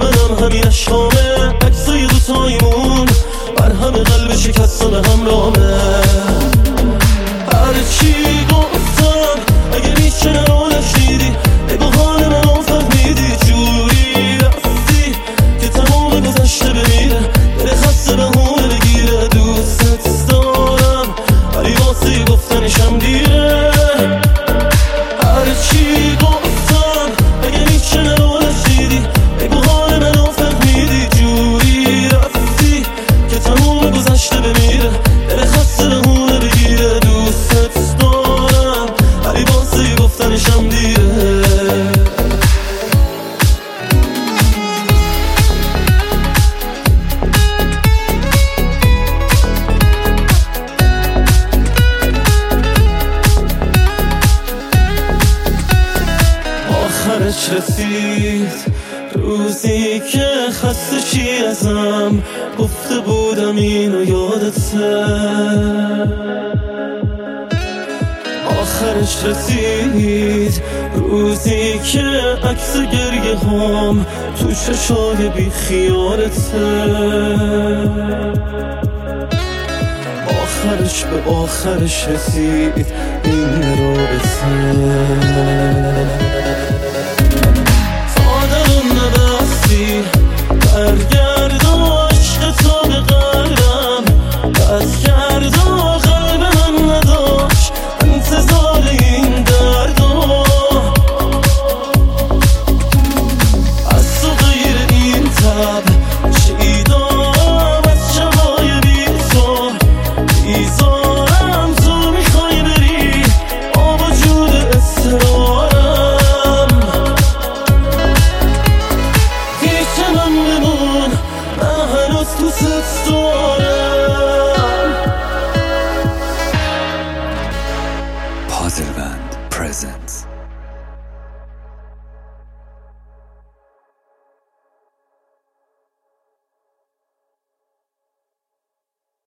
منم همین اشکامه، عکسای دوتایمون بر همه قلب شکسته به همرامه. هرچی گفتم اگه میشه نرو نشنیدی، بگو حال منو فهمیدی، جوری رفتی که تمام گذشته بمیره، دل خسته بهونه بگیره. دوست دارم ولی واسه گفتنشم دیره. هرچی گفتم اگه میشه نرو نشنیدی، بگو حال منو فهمیدی، جوری رفتی که تمام گذشته بمیره، دل خسته بهونه بگیره. دوست دارم ولی واسه گفتنشم دیره. آخرش رسید روزی که خسته چی ازم گفته بودم اینو یادته. آخرش رسید روزی که عکس گریه هم تو چشای بی خیالته. آخرش به آخرش رسید این رابطه. فادرم نبستی برگرد و عشق تو به قلبم بس کرد و قلب من نداشت انتظار این دردو. از تو غیر این تب چیدارم از شبای بی تو بیزارم. تو میخوای بری با وجود اصرارم، پیش من بمون من هنوز دوست دارم.